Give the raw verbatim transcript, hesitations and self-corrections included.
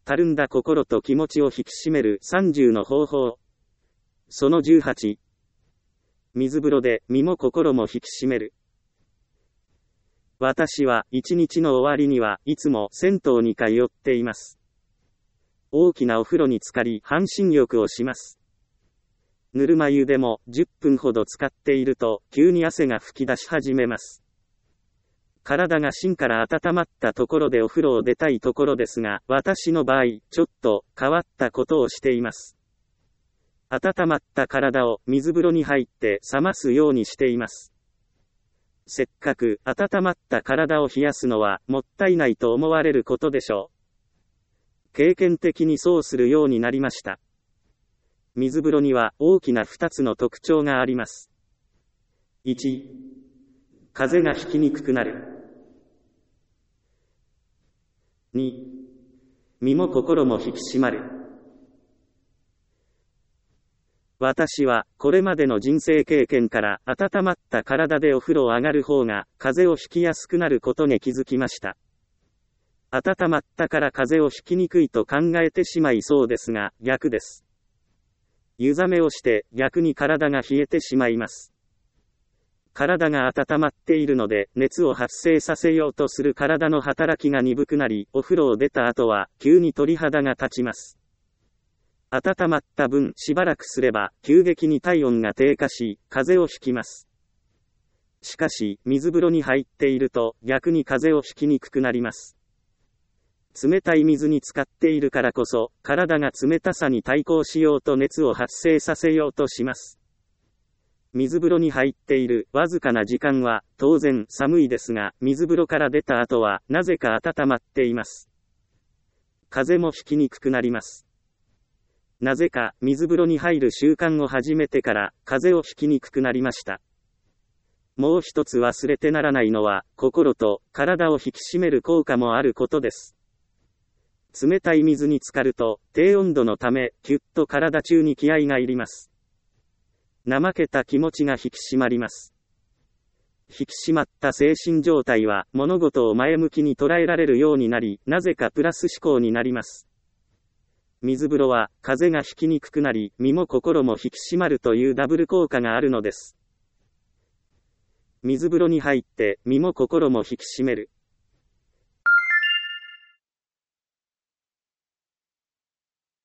たるんだ心と気持ちを引き締めるさんじゅうの方法。そのじゅうはち。水風呂で身も心も引き締める。私は一日の終わりにはいつも銭湯に通っています。大きなお風呂に浸かり半身浴をします。ぬるま湯でもじゅっぷんほど浸かっていると急に汗が噴き出し始めます。体が芯から温まったところでお風呂を出たいところですが、私の場合、ちょっと変わったことをしています。温まった体を水風呂に入って冷ますようにしています。せっかく温まった体を冷やすのはもったいないと思われることでしょう。経験的にそうするようになりました。水風呂には大きなふたつの特徴があります。いち、風がひきにくくなる。に、身も心も引き締まる。私はこれまでの人生経験から温まった体でお風呂を上がる方が風邪をひきやすくなることに気づきました。温まったから風邪をひきにくいと考えてしまいそうですが、逆です。湯冷めをして逆に体が冷えてしまいます。体が温まっているので熱を発生させようとする体の働きが鈍くなり、お風呂を出た後は急に鳥肌が立ちます。温まった分しばらくすれば急激に体温が低下し、風邪をひきます。しかし、水風呂に入っていると逆に風邪をひきにくくなります。冷たい水に浸かっているからこそ、体が冷たさに対抗しようと熱を発生させようとします。水風呂に入っているわずかな時間は当然寒いですが、水風呂から出た後はなぜか温まっています。風邪もひきにくくなります。なぜか水風呂に入る習慣を始めてから風邪をひきにくくなりました。もう一つ忘れてならないのは、心と体を引き締める効果もあることです。冷たい水に浸かると低温度のためぎゅっと体中に気合が入ります。怠けた気持ちが引き締まります。引き締まった精神状態は物事を前向きに捉えられるようになり、なぜかプラス思考になります。水風呂は風邪がひきにくくなり、身も心も引き締まるというダブル効果があるのです。水風呂に入って身も心も引き締める。